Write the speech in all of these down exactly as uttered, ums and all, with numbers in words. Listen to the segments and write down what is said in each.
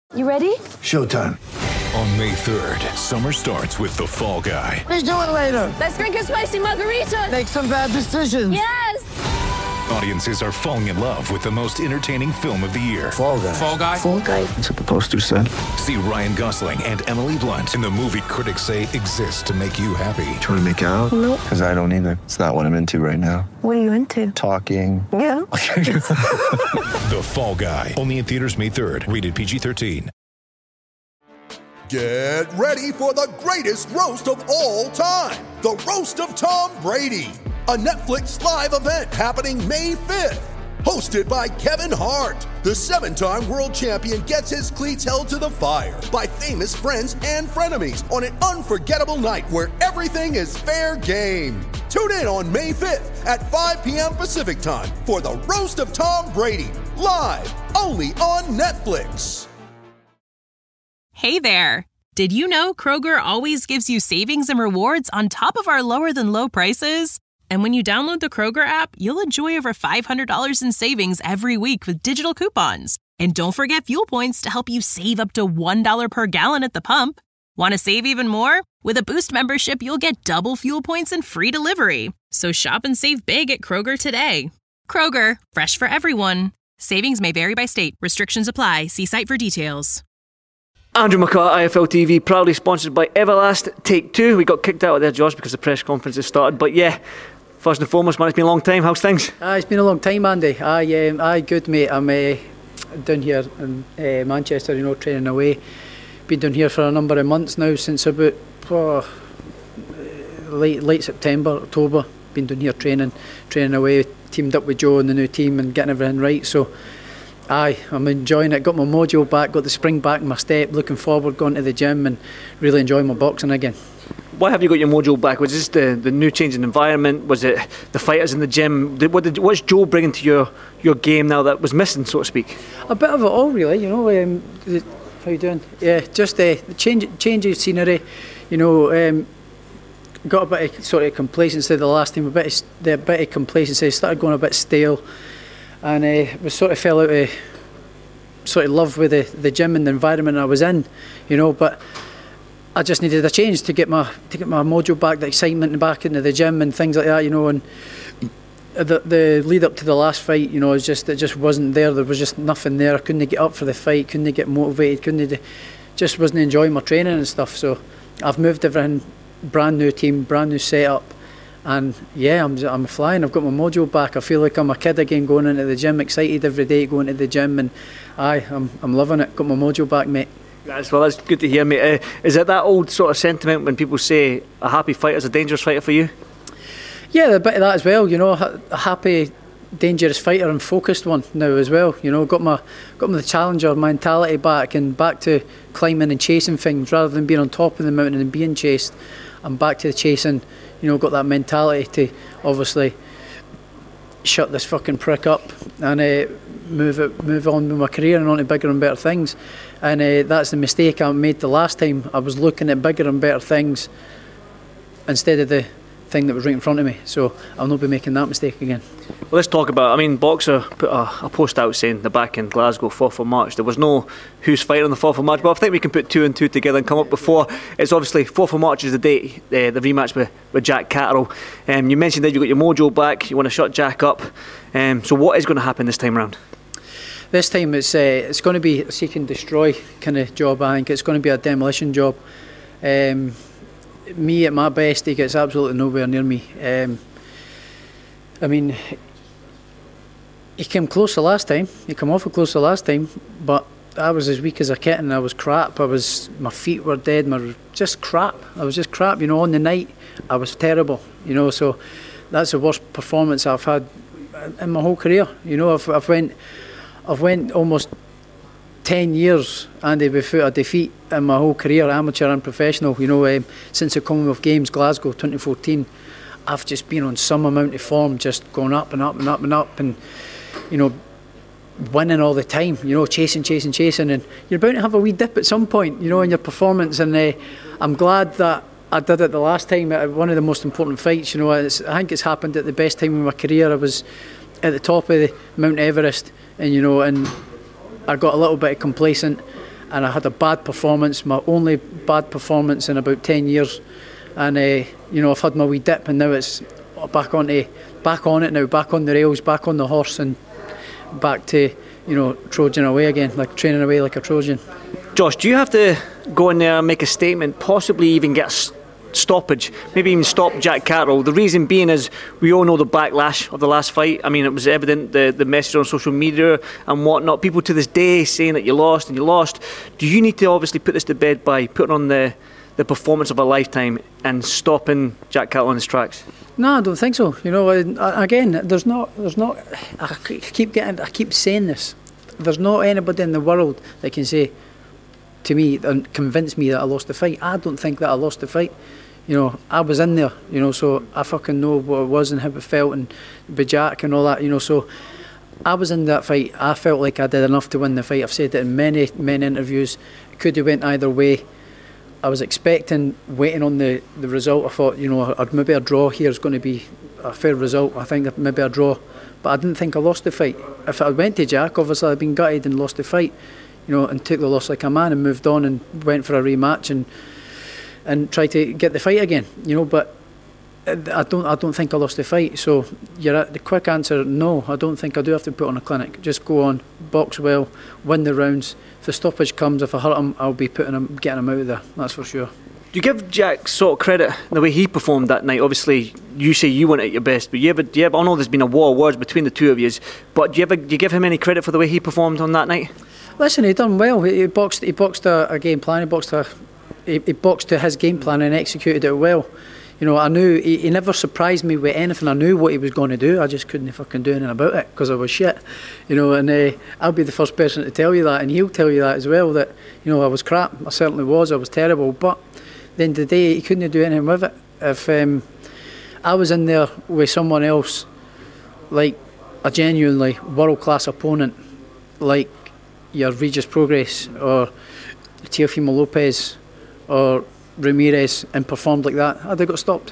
You ready? Showtime. On May third, summer starts with The Fall Guy. Let's do it later. Let's drink a spicy margarita. Make some bad decisions. Yes! Audiences are falling in love with the most entertaining film of the year. Fall Guy. Fall Guy? Fall Guy. That's what the poster said. See Ryan Gosling and Emily Blunt in the movie critics say exists to make you happy. Trying to make it out? Nope. Because I don't either. It's not what I'm into right now. What are you into? Talking. Yeah. The Fall Guy. Only in theaters May third. Rated P G thirteen. Get ready for the greatest roast of all time. The Roast of Tom Brady. A Netflix live event happening May fifth. Hosted by Kevin Hart. The seven-time world champion gets his cleats held to the fire by famous friends and frenemies on an unforgettable night where everything is fair game. Tune in on May fifth at five p.m. Pacific time for the Roast of Tom Brady. Live only on Netflix. Hey there! Did you know Kroger always gives you savings and rewards on top of our lower-than-low prices? And when you download the Kroger app, you'll enjoy over five hundred dollars in savings every week with digital coupons. And don't forget fuel points to help you save up to one dollar per gallon at the pump. Want to save even more? With a Boost membership, you'll get double fuel points and free delivery. So shop and save big at Kroger today. Kroger, fresh for everyone. Savings may vary by state. Restrictions apply. See site for details. Andrew McCart, I F L T V, proudly sponsored by Everlast. Take two. We got kicked out of there, Josh, because the press conference has started. But yeah, first and foremost, man, it's been a long time. How's things? Uh, it's been a long time, Andy. Aye, um, aye, good, mate. I'm uh, down here in uh, Manchester, you know, training away. Been down here for a number of months now, since about oh, late late September, October. Been down here training, training away. Teamed up with Joe and the new team and getting everything right. So, aye, I'm enjoying it. Got my mojo back, got the spring back in my step. Looking forward, going to the gym and really enjoying my boxing again. Why have you got your mojo back? Was this the, the new change in environment? Was it the fighters in the gym? Did, what did, what's Joe bringing to your, your game now that was missing, so to speak? A bit of it all, really. You know, um, the, how you doing? Yeah, just uh, the change, change of scenery. You know, um, got a bit of sort of complacency the last time. A bit of the bit of complacency started going a bit stale, and uh, we sort of fell out of sort of love with the, the gym and the environment I was in. You know, but I just needed a change to get my to get my mojo back, the excitement back into the gym and things like that. You know, and the the lead up to the last fight, you know, it just it just wasn't there. There was just nothing there. I couldn't get up for the fight. Couldn't get motivated. Couldn't just wasn't enjoying my training and stuff. So I've moved everything. Brand new team, brand new setup, and yeah, I'm I'm flying. I've got my mojo back. I feel like I'm a kid again, going into the gym, excited every day, going to the gym, and aye, I'm I'm loving it. Got my mojo back, mate. That's well, that's good to hear, mate. Uh, is it that old sort of sentiment when people say a happy fighter's a dangerous fighter for you? Yeah, a bit of that as well. You know, a happy, dangerous fighter and focused one now as well. You know, got my got my challenger mentality back and back to climbing and chasing things rather than being on top of the mountain and being chased. I'm back to the chasing, you know, got that mentality to obviously shut this fucking prick up and uh, move it, move on with my career and on to bigger and better things. And uh, that's the mistake I made the last time. I was looking at bigger and better things instead of the thing that was right in front of me. So I'll not be making that mistake again. Well, let's talk about, I mean, Boxer put a, a post out saying they're back in Glasgow fourth of March. There was no who's fighting on the fourth of March, but I think we can put two and two together and come up before. It's obviously fourth of March is the date, uh, the rematch with, with Jack Catterall. Um, you mentioned that you got your mojo back, you want to shut Jack up. Um, so what is going to happen this time around? This time it's uh, it's going to be a seek and destroy kind of job. I think it's going to be a demolition job. Um, me at my best, he gets absolutely nowhere near me. Um, I mean, he came close the last time. He came awful close the last time, but I was as weak as a kitten. I was crap. I was, my feet were dead. My just crap. I was just crap. You know, on the night, I was terrible. You know, so that's the worst performance I've had in my whole career. You know, I've I've went, I've went almost ten years, Andy, without a defeat in my whole career, amateur and professional. You know, um, since the Commonwealth Games, Glasgow, twenty fourteen, I've just been on some amount of form, just going up and up and up and up, and you know, winning all the time. You know, chasing, chasing, chasing, and you're bound to have a wee dip at some point. You know, in your performance, and uh, I'm glad that I did it the last time at one of the most important fights. You know, it's, I think it's happened at the best time in my career. I was at the top of the Mount Everest, and you know, and I got a little bit complacent, and I had a bad performance, my only bad performance in about ten years, and uh, you know, I've had my wee dip, and now it's back on to, back on it now, back on the rails, back on the horse, and back to, you know, Trojan away again, like training away like a Trojan. Josh, do you have to go in there and make a statement, possibly even get a stoppage, maybe even stop Jack Catterall? The reason being is we all know the backlash of the last fight. I mean, it was evident, the, the message on social media and whatnot, people to this day saying that you lost and you lost. Do you need to obviously put this to bed by putting on the, the performance of a lifetime and stopping Jack Catterall in his tracks? No, I don't think so. You know, I, again, there's not, there's not. I keep getting, I keep saying this. There's not anybody in the world that can say to me and convince me that I lost the fight. I don't think that I lost the fight. You know, I was in there. You know, so I fucking know what it was and how it felt, and with Jack and all that. You know, so I was in that fight. I felt like I did enough to win the fight. I've said it in many, many interviews. It could have went either way. I was expecting, waiting on the, the result. I thought, you know, maybe a draw here is going to be a fair result. I think maybe a draw. But I didn't think I lost the fight. If I went to Jack, obviously I'd been gutted and lost the fight, you know, and took the loss like a man and moved on and went for a rematch and and tried to get the fight again, you know. But I don't I don't think I lost the fight. So you're at the quick answer, no, I don't think I do have to put on a clinic. Just go on, box well, win the rounds. If the stoppage comes, if I hurt him, I'll be putting him, getting him out of there. That's for sure. Do you give Jack sort of credit in the way he performed that night? Obviously, you say you weren't at your best, but you ever, do you ever, I know there's been a war of words between the two of you, but do you ever, do you give him any credit for the way he performed on that night? Listen, he done well. He, he boxed, he boxed a, a game plan. He boxed a, he, he boxed to his game plan and executed it well. You know, I knew he, he never surprised me with anything. I knew what he was going to do. I just couldn't fucking do anything about it because I was shit. You know, and uh, I'll be the first person to tell you that, and he'll tell you that as well. That, you know, I was crap. I certainly was. I was terrible, but at the end of the day, he couldn't do anything with it. If um, I was in there with someone else, like a genuinely world-class opponent, like your Regis Prograis or Teofimo Lopez or Ramirez, and performed like that, I'd have got stopped.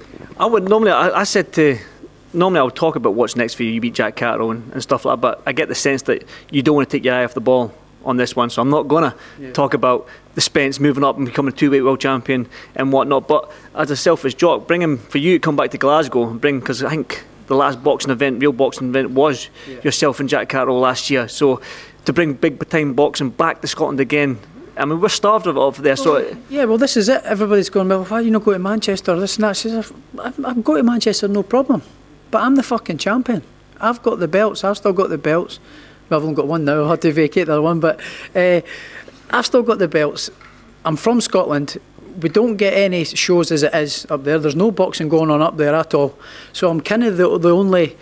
I would normally, I, I said to, normally I would talk about what's next for you. You beat Jack Catterall and, and stuff like that, but I get the sense that you don't want to take your eye off the ball on this one, so I'm not going to yeah. talk about the Spence moving up and becoming a two-weight world champion and whatnot. But as a selfish jock, bring him for you to come back to Glasgow and bring, because I think the last boxing event, real boxing event, was yeah. yourself and Jack Catterall last year. So to bring big time boxing back to Scotland again, I mean, we're starved of it over there. So well, yeah, well, this is it. Everybody's going, well, why you not go to Manchester? This and that. Says, I can go to Manchester, no problem. But I'm the fucking champion. I've got the belts. I've still got the belts. Well, I've only got one now. I had to vacate the other one, but uh, I've still got the belts. I'm from Scotland. We don't get any shows as it is up there. There's no boxing going on up there at all. So I'm kind of the the only,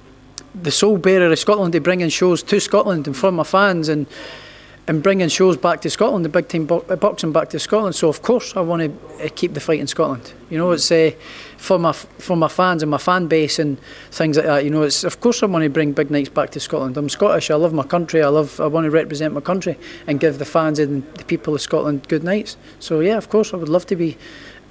the sole bearer of Scotland to bring in shows to Scotland and for my fans and. and bringing shows back to Scotland, the big time bo- boxing back to Scotland. So of course I want to uh, keep the fight in Scotland. You know, it's uh, for my for my fans and my fan base and things like that. You know, it's of course I want to bring big nights back to Scotland. I'm Scottish. I love my country. I love. I want to represent my country and give the fans and the people of Scotland good nights. So yeah, of course I would love to be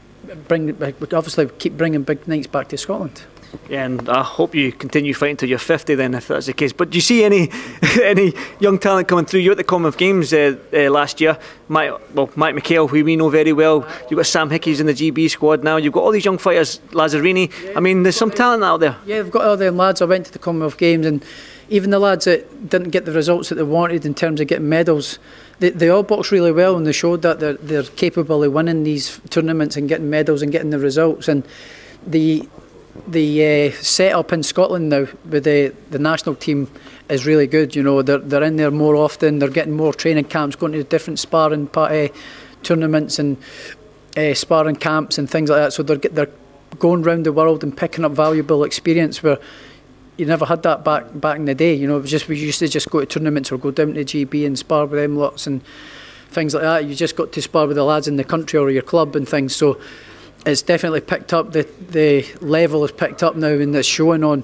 bring obviously keep bringing big nights back to Scotland. Yeah, and I hope you continue fighting till you're fifty then, if that's the case. But do you see any any young talent coming through? You at the Commonwealth Games uh, uh, last year, Mike, well, Mike McHale, who we know very well. You've got Sam Hickey's in the G B squad now. You've got all these young fighters, Lazzarini. I mean, there's some talent out there. Yeah, we've got all them lads. I went to the Commonwealth Games, and even the lads that didn't get the results that they wanted in terms of getting medals, they, they all boxed really well, and they showed that they're, they're capable of winning these tournaments and getting medals and getting the results. And the The uh, set-up in Scotland now with the, the national team is really good. You know, they're they're in there more often. They're getting more training camps, going to different sparring uh, tournaments and uh, sparring camps and things like that. So they're they're going round the world and picking up valuable experience where you never had that back back in the day. You know, it was just we used to just go to tournaments or go down to G B and spar with them lots and things like that. You just got to spar with the lads in the country or your club and things. So it's definitely picked up. The the level is picked up now, and it's showing on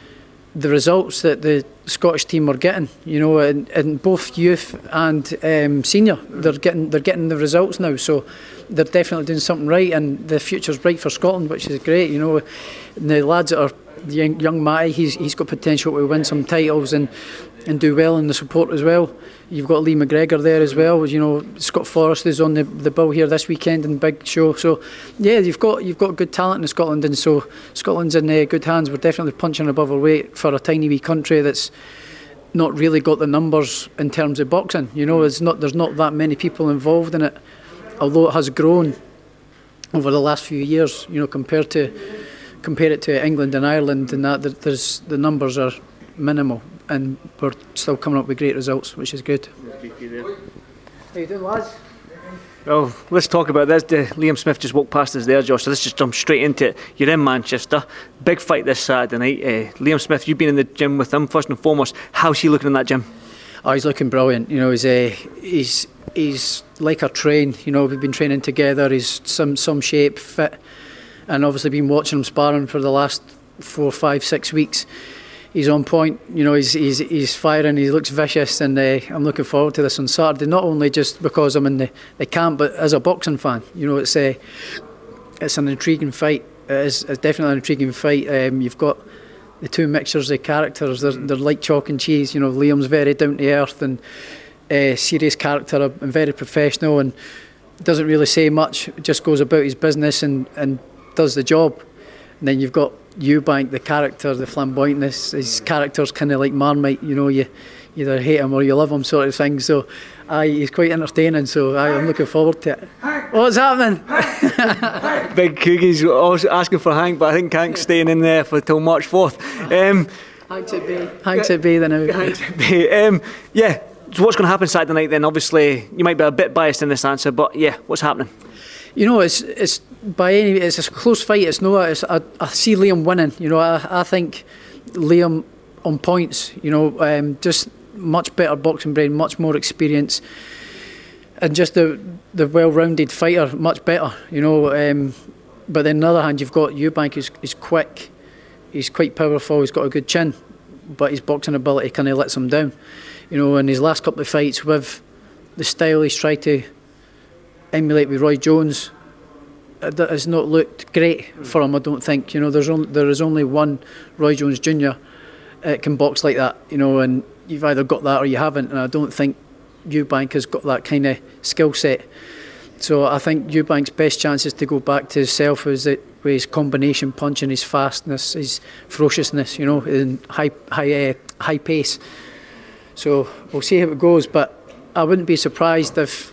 the results that the Scottish team are getting. You know, in, in both youth and um, senior, they're getting they're getting the results now. So they're definitely doing something right, and the future's bright for Scotland, which is great. You know, and the lads that are the young, young Matty, he's he's got potential to win some titles and and do well in the support as well. You've got Lee McGregor there as well. You know, Scott Forrest is on the, the bill here this weekend in the big show. So, yeah, you've got you've got good talent in Scotland, and so Scotland's in uh, good hands. We're definitely punching above our weight for a tiny wee country that's not really got the numbers in terms of boxing. You know, it's not there's not that many people involved in it, although it has grown over the last few years. You know, compared to compare it to England and Ireland, and that there's the numbers are minimal, and we're still coming up with great results, which is good. How you doing, lads? Well, let's talk about this. The, Liam Smith just walked past us there, Josh, so let's just jump straight into it. You're in Manchester, big fight this Saturday night. Uh, Liam Smith, you've been in the gym with him, first and foremost. How's he looking in that gym? Oh, he's looking brilliant. You know, he's uh, he's he's like a train. You know, we've been training together. He's some some shape, fit, and obviously been watching him sparring for the last four, five, six weeks. He's on point, you know, he's he's he's firing, he looks vicious, and uh, I'm looking forward to this on Saturday, not only just because I'm in the, the camp, but as a boxing fan. You know, it's a, it's an intriguing fight. It is it's definitely an intriguing fight. Um, you've got the two mixtures of characters, they're, they're like chalk and cheese. You know, Liam's very down to earth and uh, serious character and very professional, and doesn't really say much, just goes about his business and, and does the job. And then you've got Eubank, the character, the flamboyantness. His character's kind of like Marmite, you know, you, you either hate him or you love him, sort of thing. So, aye, he's quite entertaining. So, aye, I'm looking forward to it. What's happening? Big Coogie's also asking for Hank, but I think Hank's staying in there for till March fourth. Um, Hank's at bay. Hank's at bay then. Hank's at bay. Um, yeah. So, what's going to happen Saturday night then? Obviously, you might be a bit biased in this answer, but yeah, what's happening? You know, it's it's by any it's a close fight. It's no, it's, I, I see Liam winning. You know, I, I think Liam on points. You know, um, just much better boxing brain, much more experience, and just the the well-rounded fighter, much better. You know, um, but then on the other hand, you've got Eubank, who's, who's quick, he's quite powerful, he's got a good chin, but his boxing ability kind of lets him down. You know, in his last couple of fights with the style he's tried to emulate with Roy Jones, it has not looked great for him, I don't think. You know, there's only, there is only one Roy Jones Junior that can box like that, you know, and you've either got that or you haven't, and I don't think Eubank has got that kind of skill set. So I think Eubank's best chance is to go back to himself with his combination punching, his fastness, his ferociousness, you know, and high, high, uh, high pace. So we'll see how it goes, but I wouldn't be surprised if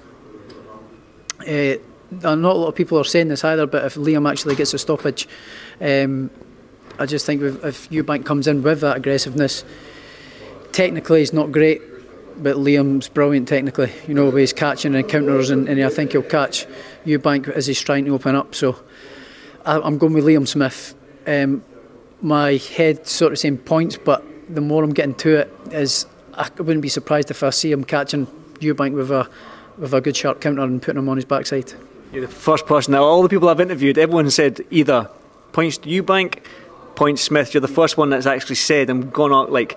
Uh, not a lot of people are saying this either, but if Liam actually gets a stoppage, um, I just think if, if Eubank comes in with that aggressiveness, technically he's not great, but Liam's brilliant technically, you know, with his catching and counters, and, and I think he'll catch Eubank as he's trying to open up. So I, I'm going with Liam Smith. Um, my head sort of saying points, but the more I'm getting to it, is I wouldn't be surprised if I see him catching Eubank with a with a good sharp counter and putting him on his backside. You're the first person now. All the people I've interviewed, everyone said either points to Eubank, points Smith. You're the first one that's actually said and gone out, like,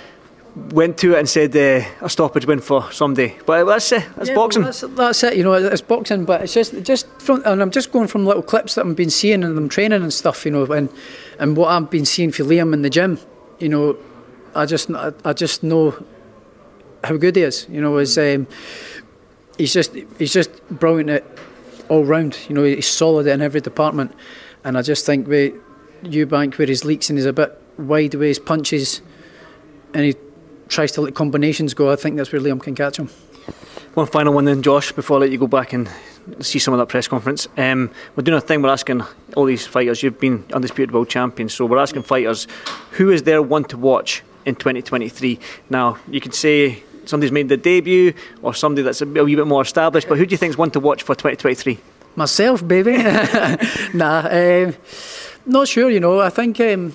went to it and said uh, a stoppage win for somebody. But that's it. That's yeah, boxing. Well, that's, that's it. You know, it's boxing, but it's just just from, and I'm just going from little clips that I've been seeing and them training and stuff. You know, and and what I've been seeing for Liam in the gym. You know, I just I, I just know how good he is. You know, is. Um, He's just he's just brilliant at all round. You know, he's solid in every department, and I just think with Eubank, where his leaks and he's a bit wide with his punches, and he tries to let combinations go, I think that's where Liam can catch him. One final one then, Josh, before I let you go back and see some of that press conference. Um, we're doing a thing. We're asking all these fighters. You've been undisputed world champions, so we're asking fighters who is their one to watch in twenty twenty-three. Now you can say somebody's made their debut or somebody that's a wee bit more established, but who do you think is one to watch for twenty twenty-three? Myself, baby. nah, um, not sure. You know, I think um,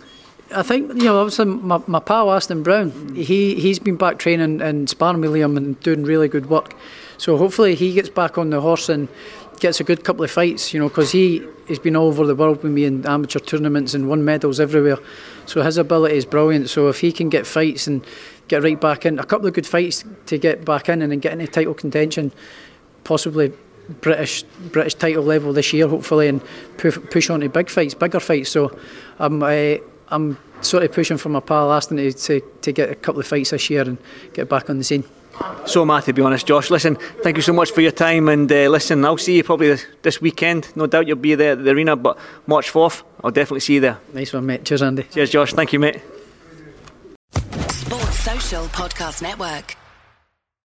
I think you know, obviously my, my pal Aston Brown, he he's been back training and sparring with Liam and doing really good work. So hopefully he gets back on the horse and gets a good couple of fights. You know, because he has been all over the world with me in amateur tournaments and won medals everywhere. So his ability is brilliant. So if he can get fights and get right back in, a couple of good fights to get back in and then get into title contention, possibly British British title level this year, hopefully, and push, push on to big fights, bigger fights. So I'm uh, I'm sort of pushing for my pal Aston to, to to get a couple of fights this year and get back on the scene. So am I, to be honest, Josh. Listen, thank you so much for your time, and uh, listen, I'll see you probably this, this weekend. No doubt you'll be there at the arena, but March fourth, I'll definitely see you there. Nice one, mate. Cheers, Andy. Cheers, Josh. Thank you, mate. Sports Social Podcast Network.